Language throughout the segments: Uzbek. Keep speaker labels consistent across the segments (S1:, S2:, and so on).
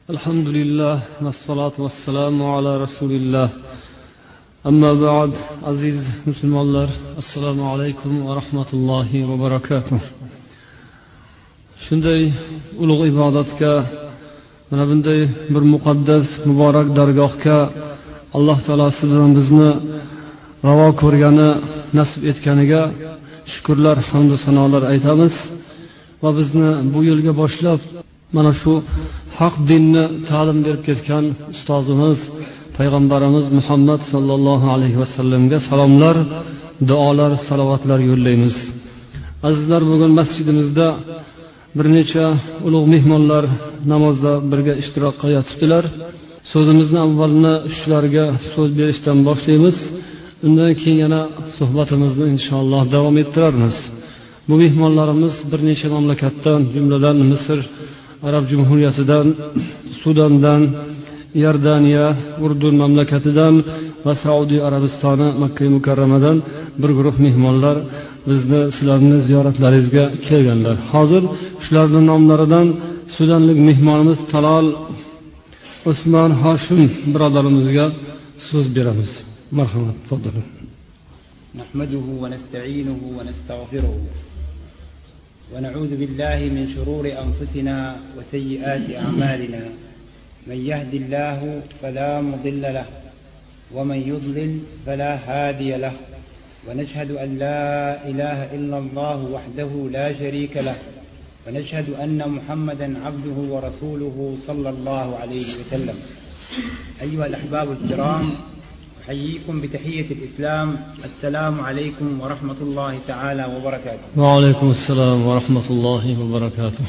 S1: Alhamdulillah vassalatu vassalamu ala rasulillah. Amma ba'd, aziz musulmonlar, assalomu alaykum va rahmatullohi va barakatuh. Shunday ulug' ibodatga, mana bunday bir muqaddas muborak dargohga Alloh taolasi bilan bizni ravo ko'rgani, nasib etganiga shukrlar, hamd va sanolar aytamiz va bizni bu yo'lga boshlab mana shu haq dinni ta'lim berib ketgan ustozimiz payg'ambarimiz Muhammad sallallohu alayhi vasallamga salomlar, duolar, salovatlar yo'llaymiz. Azizlar, bugun masjidimizda bir necha ulug' mehmonlar namozda birga ishtirok qilayotibdilar. So'zimizni avvalini shularga so'z berishdan boshlaymiz. Undan keyin yana suhbatimizni inshaalloh davom ettiramiz. Bu mehmonlarimiz bir necha mamlakatdan, jumladan Misr Arab Jumhuriyatidan, Sudandan, Iordaniya, Urdun mamlakatidan va Saudiya Arabistoni Makka mukarramadan bir guruh mehmonlar bizni sizlarning ziyoratlaringizga kelganlar. Hozir shularning nomlaridan sudanlik mehmonimiz Talal Usmon Hoshim birodarimizga so'z beramiz. Marhamat, tafaddaling.
S2: Nahmaduhu va nasta'inuhu va nastaghfiruh. ونعوذ بالله من شرور أنفسنا وسيئات أعمالنا من يهد الله فلا مضل له ومن يضلل فلا هادي له ونشهد أن لا إله إلا الله وحده لا شريك له ونشهد أن محمدا عبده ورسوله صلى الله عليه وسلم. أيها الأحباب الكرام، أحييكم بتحية الإسلام. السلام عليكم ورحمة الله تعالى وبركاته.
S1: وعليكم السلام ورحمة الله وبركاته.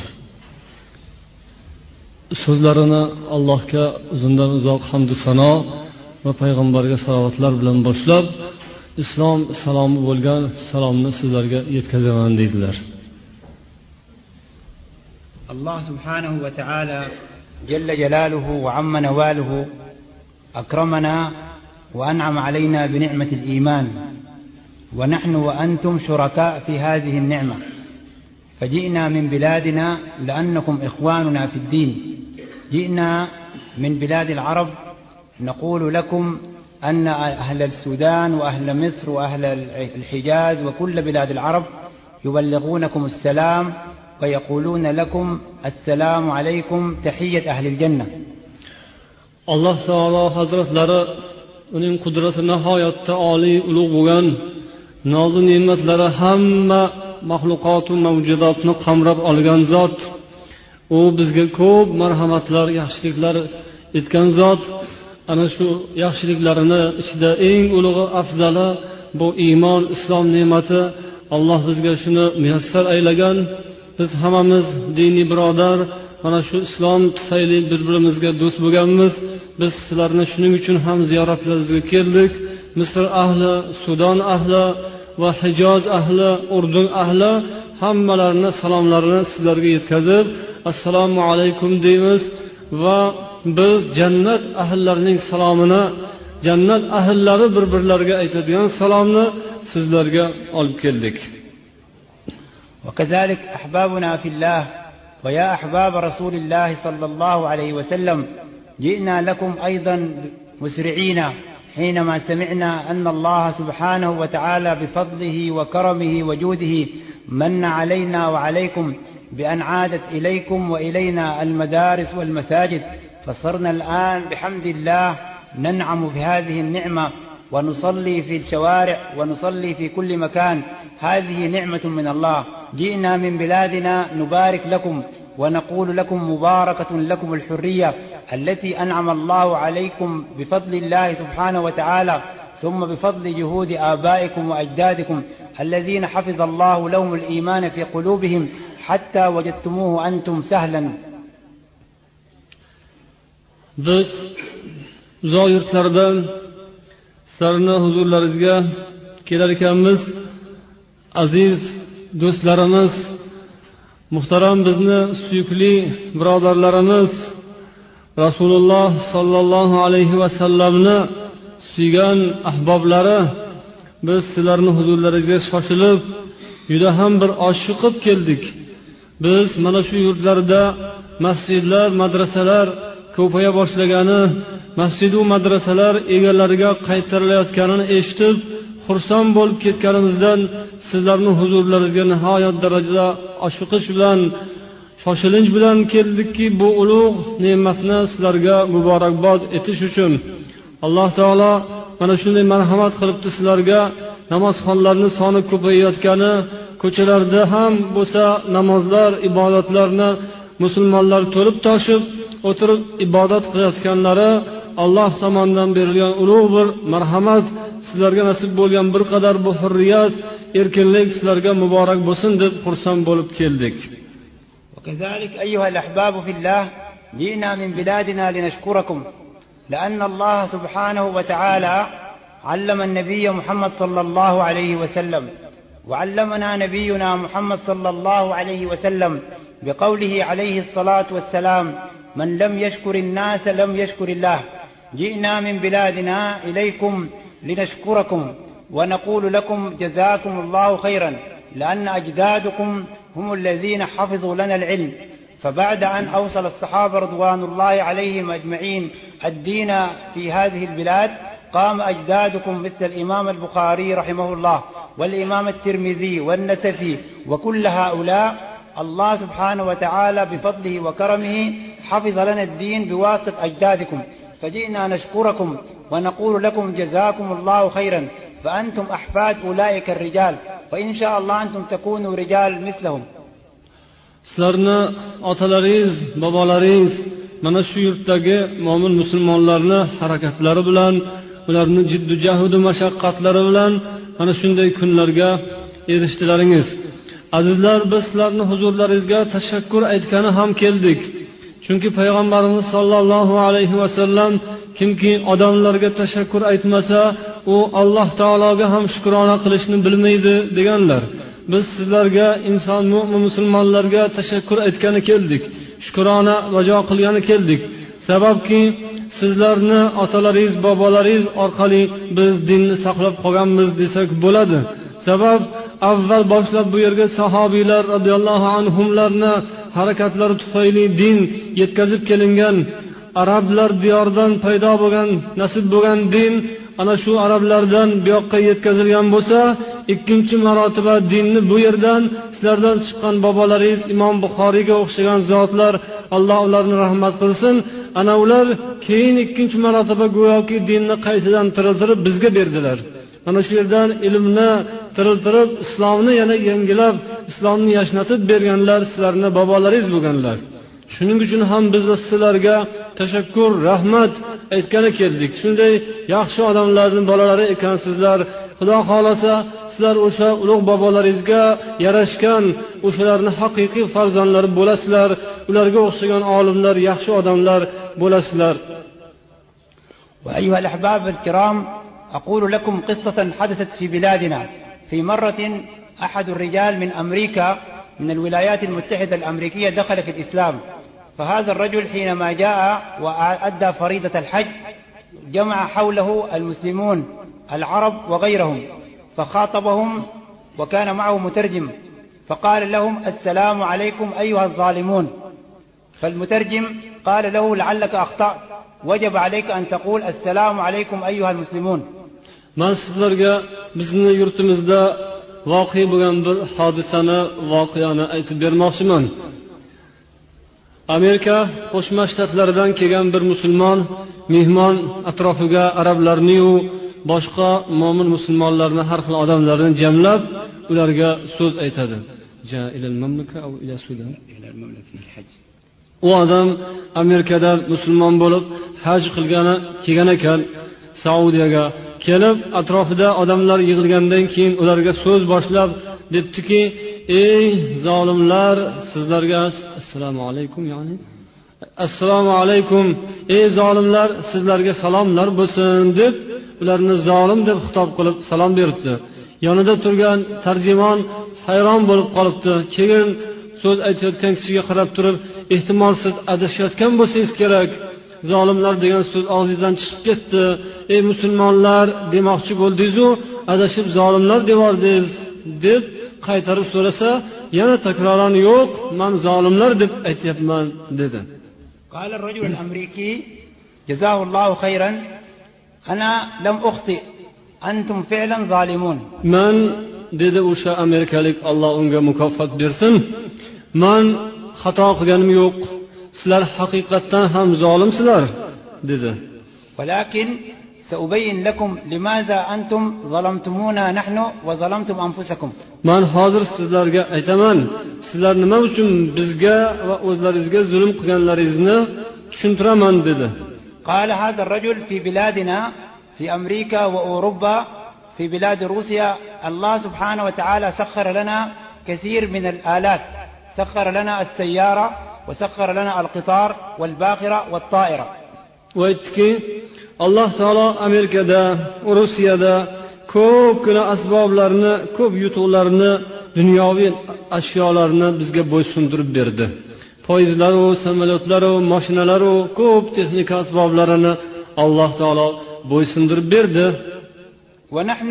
S1: So'zlarini Allohga uzundan uzoq hamd va sano va payg'ambarga salovatlar bilan boshlab, islom salomi bo'lgan salomni sizlarga yetkazaman deydilar.
S2: Allah subhanahu wa ta'ala jalla jalaluhu wa amma nawaluhu akramana وأنعم علينا بنعمة الإيمان، ونحن وأنتم شركاء في هذه النعمة، فجئنا من بلادنا لأنكم إخواننا في الدين. جئنا من بلاد العرب نقول لكم أن أهل السودان وأهل مصر وأهل الحجاز وكل بلاد العرب يبلغونكم السلام ويقولون لكم السلام عليكم تحية أهل الجنة.
S1: الله تعالى حضرت لرى uning qudrati nihoyatda oliy ulug' bo'lgan, nozi ne'matlari hamma maxluqot va mavjudotni qamrab olgan zot. U bizga ko'p marhamatlar, yaxshiliklar etgan zot. Ana shu yaxshiliklarini ichida eng ulug'i, afzali bu iymon, islom ne'mati. Alloh bizga shuni muyassar aylagan. Biz hammamiz diniy birodar, mana shu islom tufayli bir-birimizga do'st bo'lganmiz. Biz sizlarni shuning uchun ham ziyoratlaringizga keldik. Misr ahli, Sudan ahli va Hijoz ahli, Urdun ahli hammalarini salomlarini sizlarga yetkazib, assalomu alaykum deymiz va biz jannat ahllarining salomini, jannat ahllari bir-birlariga aytadigan salomni sizlarga olib keldik.
S2: وكذلك أحبابنا في الله ويا أحباب رسول الله صلى الله عليه وسلم، جئنا لكم أيضا مسرعين حينما سمعنا أن الله سبحانه وتعالى بفضله وكرمه وجوده من علينا وعليكم بأن عادت إليكم وإلينا المدارس والمساجد، فصرنا الآن بحمد الله ننعم في هذه النعمة ونصلي في الشوارع ونصلي في كل مكان. هذه نعمة من الله. جئنا من بلادنا نبارك لكم ونقول لكم مباركة لكم الحرية التي أنعم الله عليكم بفضل الله سبحانه وتعالى، ثم بفضل جهود آبائكم وأجدادكم الذين حفظ الله لهم الإيمان في قلوبهم حتى وجدتموه أنتم سهلا.
S1: Biz uzoq yurtlardan sizlarning huzurlaringizga kelar ekanmiz. Aziz do'stlarimiz, muhtaram bizni suyukli birodarlarimiz, Rasululloh sallallohu alayhi va sallamni suygan ahboblari, biz sizlarning huzurlaringizga shoshilib juda ham bir oshiqib keldik. Biz mana shu yurtlarda masjidlar, madrasalar ko'paya boshlagani, masjidu madrasalar egalariga qaytarilayotganini eshitib xursand bo'lib ketganimizdan sizlarning huzurlaringizga nihoyat darajada oshiqish bilan, shoshilinch bilan keldikki, bu ulug' ne'matni sizlarga muborakbod etish uchun. Alloh taolo mana shunday marhamat qilibdi sizlarga. Namozxonlarning soni ko'payayotgani, ko'chalarda ham bo'lsa namozlar, ibodatlarni musulmonlar to'lib toshib o'tirib ibodat qilayotganlari Alloh tomonidan berilgan ulug' bir marhamat. Sizlarga nasib bo'lgan bir qadar bu hurriyat, erkinlik sizlarga muborak bo'lsin deb xursand bo'lib keldik.
S2: وكذلك أيها الأحباب في الله جئنا من بلادنا لنشكركم لأن الله سبحانه وتعالى علم النبي محمد صلى الله عليه وسلم وعلمنا نبينا محمد صلى الله عليه وسلم بقوله عليه الصلاة والسلام: من لم يشكر الناس لم يشكر الله. جئنا من بلادنا إليكم لنشكركم ونقول لكم جزاكم الله خيرا لأن أجدادكم هم الذين حفظوا لنا العلم. فبعد أن أوصل الصحابة رضوان الله عليهم أجمعين الدين في هذه البلاد، قام أجدادكم مثل الإمام البخاري رحمه الله والإمام الترمذي والنسفي وكل هؤلاء الله سبحانه وتعالى بفضله وكرمه حفظ لنا الدين بواسطة أجدادكم. فجئنا نشكركم ونقول لكم جزاكم الله خيرا، فأنتم أحفاد أولئك الرجال، وإن شاء الله أنتم تكونوا رجال مثلهم.
S1: Sizlarni otalaringiz, bobolaringiz mana shu yurtdagi mo'min musulmonlarni harakatlari bilan, ularning jiddu jahdu mashaqqatlari bilan mana shunday kunlarga erishdilaringiz. Azizlar, biz sizlarning huzurlaringizga tashakkur aytgani ham keldik. Chunki payg'ambarimiz sollallohu alayhi vasallam kimki odamlarga tashakkur aytmasa, u Alloh taologa ham shukrona qilishni bilmaydi deganlar. Biz sizlarga, inson mu'min musulmonlarga tashakkur aytgani keldik. Shukrona bajo qilgani keldik. Sababki sizlarni otalaringiz, bobolaringiz orqali biz dinni saqlab qolganmiz desak bo'ladi. Sabab avval boshlab bu yerga sahobiylar radhiyallohu anhumlarni harakatlari tufayli din yetkazib kelingan, arablar diyoridan paydo bo'lgan, nasib bo'lgan din ana shu arablardan bu yoqqa yetkazilgan bo'lsa, ikkinchi marotaba dinni bu yerdan sizlardan chiqqan bobolaringiz Imom Buxoriyga o'xshagan zotlar, Alloh ularni rahmat qilsin, ana ular keyin ikkinchi marotaba go'yoki dinni qaytadan tiriltirib bizga berdilar. Mana shu yerdan ilmni tiriltirib, islomni yana yangilab, islomni yashnatib berganlar sizlarning bobolaringiz bo'lganlar. Shuning uchun ham biz sizlarga tashakkur, rahmat aytgani keldik. Shunday yaxshi odamlarning bolalari ekansizlar. Xudo xolasa sizlar o'sha ulug' bobolaringizga yarashgan, o'shalarning haqiqiy farzandlari bo'lasizlar. Ularga o'xshagan olimlar, yaxshi odamlar bo'lasizlar.
S2: وأيها الأحباب الكرام، أقول لكم قصة حدثت في بلادنا. في مرة أحد الرجال من أمريكا، من الولايات المتحدة الأمريكية، دخل في الإسلام. فهذا الرجل حينما جاء وأدى فريضة الحج جمع حوله المسلمون العرب وغيرهم، فخاطبهم وكان معه مترجم، فقال لهم: السلام عليكم أيها الظالمون. فالمترجم قال له: لعلك أخطأت، وجب عليك أن تقول السلام عليكم أيها المسلمون.
S1: Men sizlarga bizni yurtimizda voqe bo'lgan bir hodisani, voqeani aytib bermoqchiman. Amerika Qo'shma Shtatlaridan kelgan bir musulmon mehmon atrofiga arablarni yu boshqa mo'min musulmonlarni, har xil odamlarni jamlab, ularga so'z aytadi. U odam Amerikada musulmon bo'lib haj qilgani kelgan ekan. Saudiyaga kelib, atrofida odamlar yig'ilgandan keyin ularga so'z boshlab debdiki: ey zolimlar, sizlarga assalomu alaykum, ya'ni assalomu alaykum, ey zolimlar, sizlarga salomlar bo'lsin deb ularni zolim deb xitob qilib salom beribdi. Yonida turgan tarjimon hayron bo'lib qolibdi. Keyin so'z aytayotgan kishiga qarab turib: ehtimol siz adashayotgan bo'lsangiz kerak, zolimlar degan so'z og'zingizdan chiqib ketdi. Ey musulmonlar demoqchi bo'ldingiz-ku, adashib zolimlar devordingiz deb qaytarib so'rasa, yana takroran yo'q, men zolimlar deb aytyapman dedi.
S2: قال الرجل الأمريكي جزاه الله خيرا أنا لم أخطئ أنتم فعلا ظالمون.
S1: من dedi o'sha amerikalik, Alloh unga mukofot bersin, men xato qilganim yo'q, sizlar haqiqatan ham zolimsizlar dedi.
S2: ولكن سأبين لكم لماذا أنتم ظلمتمونا نحن وظلمتم أنفسكم.
S1: Men hozir sizlarga aytaman, sizlar nima uchun bizga va o'zlaringizga zulm qilganlaringizni tushuntiraman dedi.
S2: قال هذا الرجل في بلادنا في أمريكا وأوروبا في بلاد روسيا الله سبحانه وتعالى سخر لنا كثير من الآلات، سخر لنا السيارة وسخر لنا القطار والباخرة والطائرة.
S1: وaytdiki, Alloh taolo Amerikada, Rossiyada ko'pgina asboblarni, ko'p yutuqlarni, dunyoviy ashyolarni bizga bo'ysundirib berdi. Poyezdlar, samolyotlar, mashinalar, ko'p texnika asboblarini Alloh taolo bo'ysundirib berdi.
S2: ونحن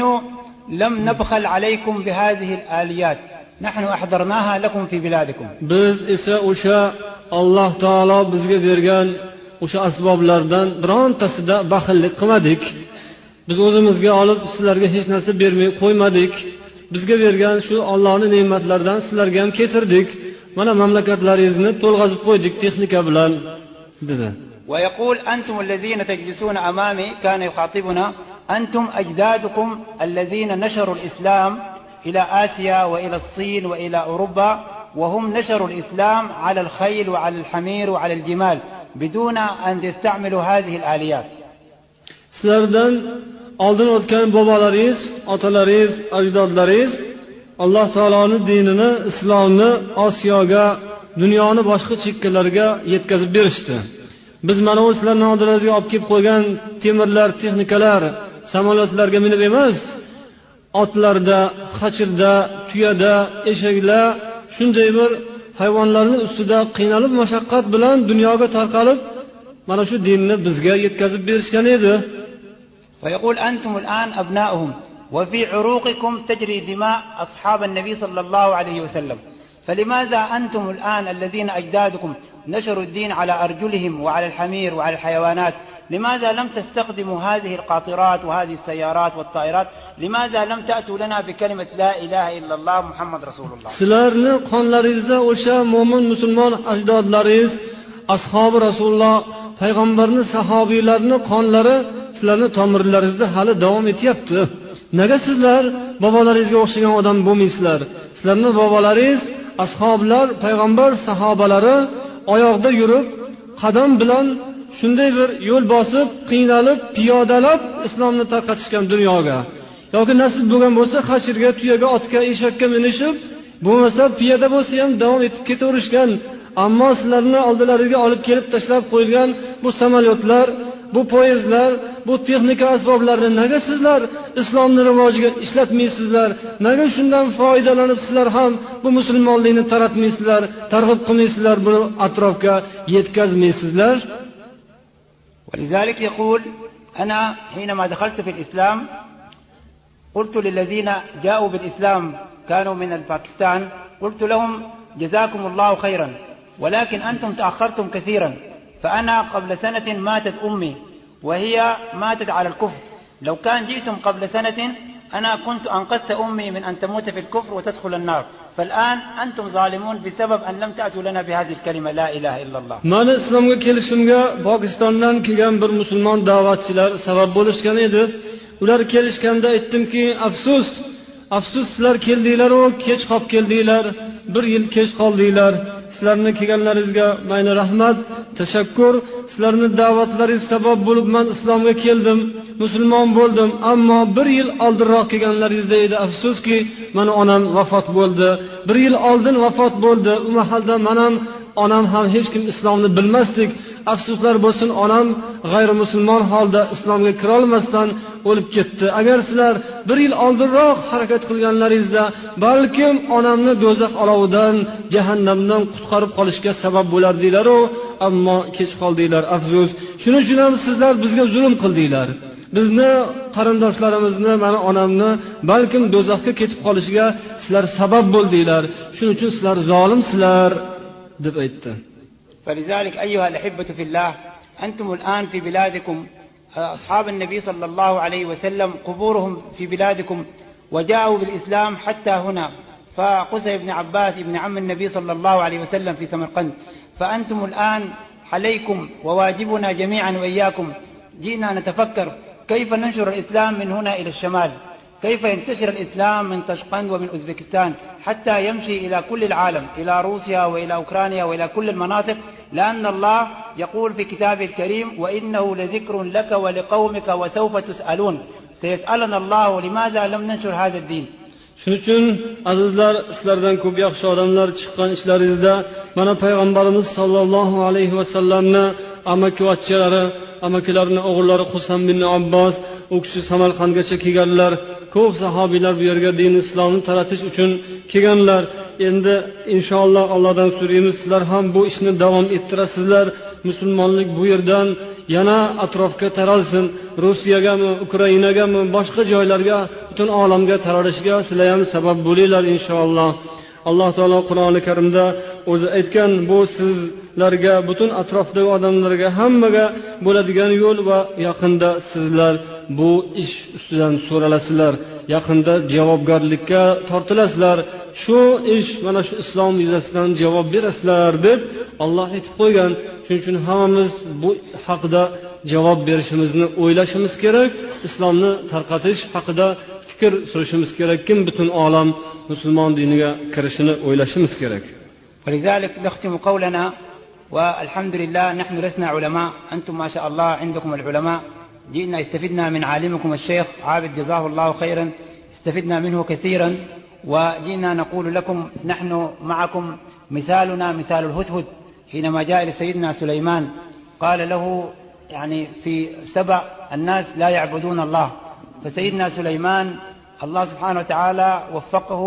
S2: لم نبخل عليكم بهذه الآليات، نحن أحضرناها لكم في بلادكم.
S1: Biz esa o'sha Alloh taolo bizga bergan o'sha asboblardan birontasida baxillik qilmadik. Biz o'zimizga olib sizlarga hech narsa bermay qo'ymadik. Bizga bergan shu Allohning ne'matlaridan sizlarga ham keltirdik. Mana mamlakatlaringizni to'lg'azib qo'ydik texnika bilan dedi.
S2: ويقول أنتم الذين تجلسون أمامي، كان يخاطبنا، أنتم أجدادكم الذين نشروا الإسلام إلى آسيا وإلى الصين وإلى أوروبا، وهم نشروا الإسلام على الخيل وعلى الحمير وعلى الجمال بدون أن يستعملوا هذه الآليات.
S1: Sizlardan oldin o'tgan bobolaringiz, otalaringiz, ajdodlaringiz Alloh taoloning dinini, islomni Osiyoga, dunyoni boshqa chekkalarga yetkazib berishdi. Biz mana o'zlarning oldilariga olib kelib qo'ygan temirlar, texnikalar, samolyotlarga minib emas, otlarda, xachirda, tuyada, eshaklar, shunday bir hayvonlarning ustida qiynalib mashaqqat bilan dunyoga tarqalib, mana shu dinni bizga yetkazib berishgan edi.
S2: ويقول أنتم الآن أبناؤهم وفي عروقكم تجري دماء أصحاب النبي صلى الله عليه وسلم، فلماذا أنتم الآن الذين أجدادكم نشروا الدين على أرجلهم وعلى الحمير وعلى الحيوانات، لماذا لم تستخدموا هذه القاطرات وهذه السيارات والطائرات؟ لماذا لم تأتوا لنا بكلمة لا إله إلا الله محمد رسول الله؟
S1: Sizlarni qonlaringizda o'sha mo'min musulmon ajdodlaringiz, ashabi Rasululloh, payg'ambarning sahobiylarning qonlari sizlarning tomirlaringizda hali davom etyapti. Nega sizlar bobolaringizga o'xshagan odam bo'lmaysizlar? Sizlarning bobolaringiz, ashoblar, payg'ambar sahobalari oyoqda yurib, qadam bilan shunday bir yo'l bosib, qiynalib, piyodalab islomni tarqatishgan dunyoga. Yoki nasib bo'lgan bo'lsa, xachirga, tuyaga, otga, eshakka minishib, bo'lmasa piyoda bo'lsa ham davom etib ketaverishgan. Ammo sizlarni oldilariga olib kelib tashlab qo'yilgan bu samolyotlar, bu poyezdlar, bu texnika asboblarni nega sizlar islomning rivojiga ishlatmaysizlar? Nega shundan foydalanib sizlar ham bu musulmonlikni taratmaysizlar, targ'ib qilmaysizlar, buni atrofga yetkazmaysizlar?
S2: ولذلك يقول أنا حينما دخلت في الإسلام قلت للذين جاءوا بالإسلام كانوا من باكستان، قلت لهم جزاكم الله خيرا، ولكن أنتم تأخرتم كثيرا، فأنا قبل سنة ماتت أمي وهي ماتت على الكفر، لو كان جئتم قبل سنة أنا كنت أنقذت أمي من أن تموت في الكفر وتدخل النار، فالآن أنتم ظالمون بسبب أن لم تأتوا لنا بهذه الكلمة لا إله إلا الله.
S1: Mana islomga kelishimga Pokistondan kelgan bir musulmon da'vatchilar sabab bo'lishgan edi. Ular kelishganda aytdimki, afsus, sizlar keldinglar-ku, kech qolib keldinglar, 1 yil kech qoldinglar. Sizlarni kelganlaringizga mayli rahmat, tashakkur. Sizlarning da'vatlaringiz sabab bo'lib men islomga keldim, musulmon bo'ldim, ammo 1 yil oldinroq kelganlaringizda edi. Afsuski, mana onam vafot bo'ldi. 1 yil oldin vafot bo'ldi. U mahalda men onam ham hech kim islomni bilmasdik. Afsuslar bo'lsin, onam g'ayrimusulmon holda islomga kira olmasdan o'lib ketdi. Agar sizlar 1 yil oldinroq harakat qilganlaringizda balkim onamni do'zax olovidan, jahannamdan qutqarib qolishga sabab bo'lardinglar-ku, ammo kech qoldinglar, afsus. Shuning uchun ham sizlar bizga zulm qildinglar. Bizni qarindoshlarimizni, mana onamni balkim do'zaxga ketib qolishiga sizlar sabab bo'ldinglar. Shuning uchun sizlar zolimsizlar deb aytdi.
S2: فلذلك أيها الأحبة في الله، أنتم الآن في بلادكم، أصحاب النبي صلى الله عليه وسلم قبورهم في بلادكم، وجاءوا بالإسلام حتى هنا. فقسي بن عباس ابن عم النبي صلى الله عليه وسلم في سمرقند. فأنتم الآن عليكم وواجبنا جميعا وإياكم جئنا نتفكر كيف ننشر الإسلام من هنا إلى الشمال، كيف ينتشر الإسلام من طشقند ومن أوزبكستان حتى يمشي إلى كل العالم، إلى روسيا وإلى أوكرانيا وإلى كل المناطق، لأن الله يقول في كتابه الكريم: وإنه لذكر لك ولقومك وسوف تسألون. سيسألنا الله لماذا لم ننشر هذا الدين.
S1: Shuning uchun azizlar, sizlardan ko'p yaxshi odamlar chiqqan ishlaringizda mana payg'ambarimiz sollallohu alayhi vasallamni amakivachchalari, amakilarning o'g'illari Qusam bin Abbos, u kishi Samarqandgacha kelganlar. Ko'p sahobiylar bu yerga din islomni taratish uchun kelganlar. Endi inshaalloh Allohdan so'raymiz, sizlar ham bu ishni davom ettirasizlar. Musulmonlik bu yerdan yana atrofga taralsin. Rusiyagami, Ukrainagami, boshqa joylarga, butun olamga taralishiga sizlar ham sabab bo'linglar inshaalloh. Alloh taolo Qur'oni Karimda o'zi aytgan, bu sizlarga, butun atrofdagi odamlarga, hammaga bo'ladigan yo'l va yaqinda sizlar bu ish ustidan so'ralasizlar, yaqinda javobgarlikka tortilasizlar. Shu ish mana shu islom yuzasidan javob berasizlar deb Alloh aytib qo'ygan. Shuning uchun hammamiz bu haqida javob berishimizni o'ylashimiz kerak. Islomni tarqatish haqida fikr surishimiz kerak. Kim butun olam musulmon diniga kirishini o'ylashimiz kerak.
S2: ولذلك نختم قولنا والحمد لله. نحن لسنا علماء، أنتم ما شاء الله عندكم العلماء. جئنا استفدنا من عالمكم الشيخ عابد جزاه الله خيرا، استفدنا منه كثيرا، وجئنا نقول لكم نحن معكم. مثالنا مثال الهدهد حينما جاء إلى سيدنا سليمان قال له يعني في سبع الناس لا يعبدون الله، فسيدنا سليمان الله سبحانه وتعالى وفقه،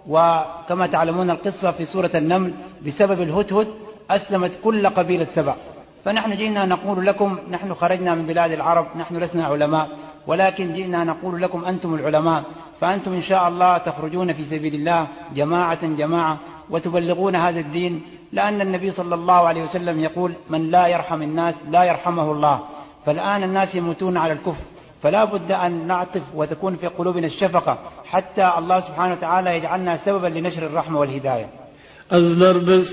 S2: وكما تعلمون القصة في سورة النمل بسبب الهدهد أسلمت كل قبيلة سبع. فنحن جئنا نقول لكم، نحن خرجنا من بلاد العرب، نحن لسنا علماء، ولكن جئنا نقول لكم أنتم العلماء. فأنتم إن شاء الله تخرجون في سبيل الله جماعة جماعة وتبلغون هذا الدين، لأن النبي صلى الله عليه وسلم يقول: من لا يرحم الناس لا يرحمه الله. فالآن الناس يموتون على الكفر، فلا بد أن نعطف وتكون في قلوبنا الشفقة حتى الله سبحانه وتعالى يجعلنا سببا لنشر الرحمة والهداية.
S1: Azizlar, biz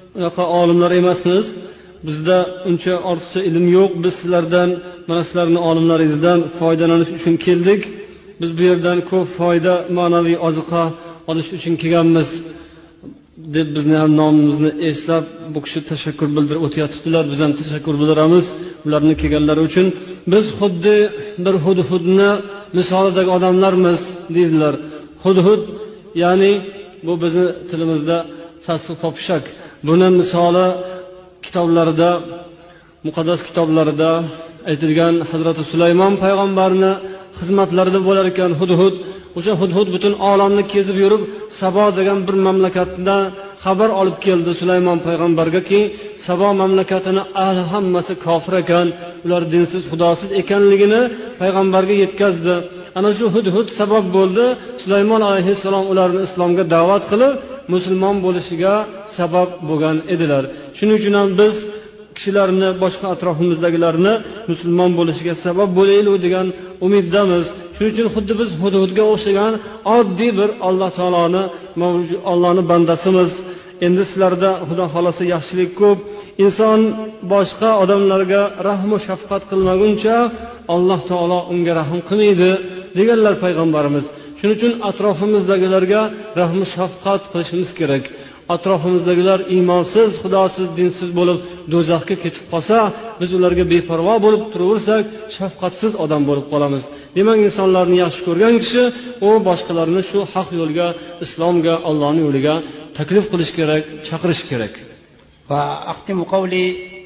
S1: olimlar emasmiz. Bizda uncha ortiqcha ilm yo'q. Biz sizlardan, mana sizlarning olimlaringizdan foydalanish uchun keldik. Biz bu yerdan ko'p foyda, ma'naviy oziqa olish uchun kelganmiz deb bizni ham nomimizni eslab bu kishi tashakkur bildirib o'tayotibdilar. Biz ham tashakkur bildiramiz ularni kelganlari uchun. Biz xuddi bir hudhudni misolidagi odamlarmiz deydilar. Hudhud ya'ni bu bizni tilimizda tasdiq topishak. Buni misoli kitoblarida, muqaddas kitoblarida aytilgan Hazrati Sulaymon payg'ambarning xizmatlarida bo'lar ekan hudhud. O'sha hudhud butun olamni kezib yurib, Sabo degan bir mamlakatdan xabar olib keldi Sulaymon payg'ambarga-ki, Sabo mamlakatining ahli hammasi kofir ekan, ular dinsiz, xudosiz ekanligini payg'ambarga yetkazdi. Ana shu hudhud sabab bo'ldi Sulaymon alayhissalom ularni islomga da'vat qilib, musulmon bo'lishiga sabab bo'lgan edilar. Shuning uchun ham biz kishilarni, boshqa atrofimizdagilarni musulmon bo'lishiga sabab bo'laylik degan umiddamiz. Shuning uchun xuddi biz hududga o'xshagan oddiy bir Alloh taoloni Allohning bandasimiz. Endi sizlarda Xudo xolasa yaxshilik ko'p. Inson boshqa odamlarga rahm va shafqat qilmaguncha Alloh taolo unga rahm qilmaydi deganlar payg'ambarimiz. Shuning uchun atrofimizdagilarga rahm shafqat qilishimiz kerak. Atrofimizdagilar iymonsiz, xudosiz, dinsiz bo'lib do'zaxga ketib qolsa, biz ularga beparvo bo'lib turaversak, shafqatsiz odam bo'lib qolamiz. Demak, insonlarni yaxshi ko'rgan kishi u boshqalarni shu haq yo'lga, islomga, Allohning yo'liga taklif qilish kerak, chaqirish kerak.
S2: Va aqtimu qawli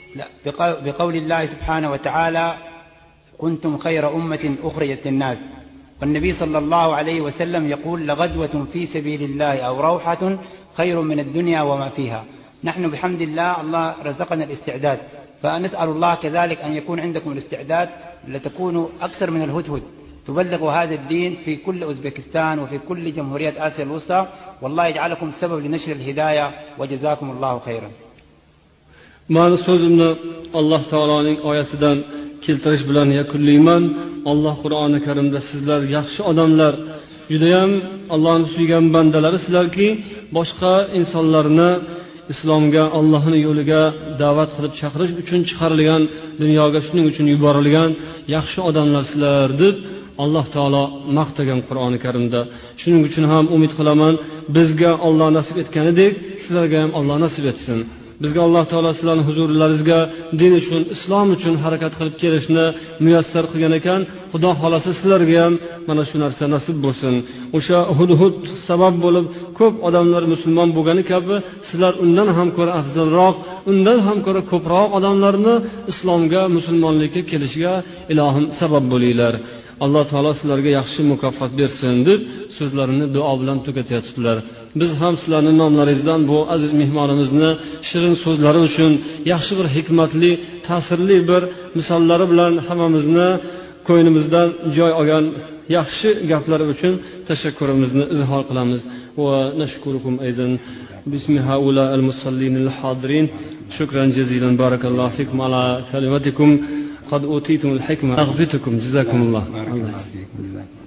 S2: biqawli Allah subhanahu wa ta'ala: kuntum khayra ummatin ukhrijat lin-nas. والنبي صلى الله عليه وسلم يقول: لغدوة في سبيل الله أو روحة خير من الدنيا وما فيها. نحن بحمد الله رزقنا الاستعداد، فنسأل الله كذلك أن يكون عندكم الاستعداد لتكونوا أكثر من الهدهد، تبلغوا هذا الدين في كل أوزبكستان وفي كل جمهوريات آسيا الوسطى، والله يجعلكم سبب لنشر الهداية، وجزاكم الله خيرا.
S1: mani so'zimni alloh taoloning oyasidan keltirish bilan yakunlayman. Alloh Qur'oni Karimda sizlar yaxshi odamlar, judayam Allohni suygan bandalari sizlarki, boshqa insonlarni islomga, Allohning yo'liga da'vat qilib chaqirish uchun chiqarilgan, dunyoga shuning uchun yuborilgan yaxshi odamlar sizlar deb Alloh taolo maqtagan Qur'oni Karimda. Shuning uchun ham umid qilaman, bizga Alloh nasib etganidek sizlarga ham Alloh nasib etsin. Bizga Alloh taolo sizlarning huzurlaringizga din uchun, islom uchun harakat qilib kelishni muyassar qilgan ekan. Xudo xolasa sizlarga ham mana shu narsa nasib bo'lsin. O'sha Hudhud sabab bo'lib ko'p odamlar musulmon bo'lgani kabi sizlar undan ham ko'ra afzalroq, undan ham ko'ra ko'proq odamlarni islomga, musulmonlikka kelishiga ilohim sabab bo'linglar. Alloh taolo sizlarga yaxshi mukofot bersin deb so'zlarini duo bilan tugatyaptilar. Biz ham sizlarning nomlaringizdan bu aziz mehmonimizni shirin so'zlari uchun, yaxshi bir hikmatli, ta'sirli bir misollari bilan hammamizni ko'nglimizdan joy olgan yaxshi gaplari uchun tashakkurimizni izhor qilamiz. Va nashkurukum ayzan bismi haula al-musallin al-hadirin. Shukran jazilan, barakallohu fikum ala kalimatikum. قد أوتيتم الحكمة أغبتكم جزاكم الله.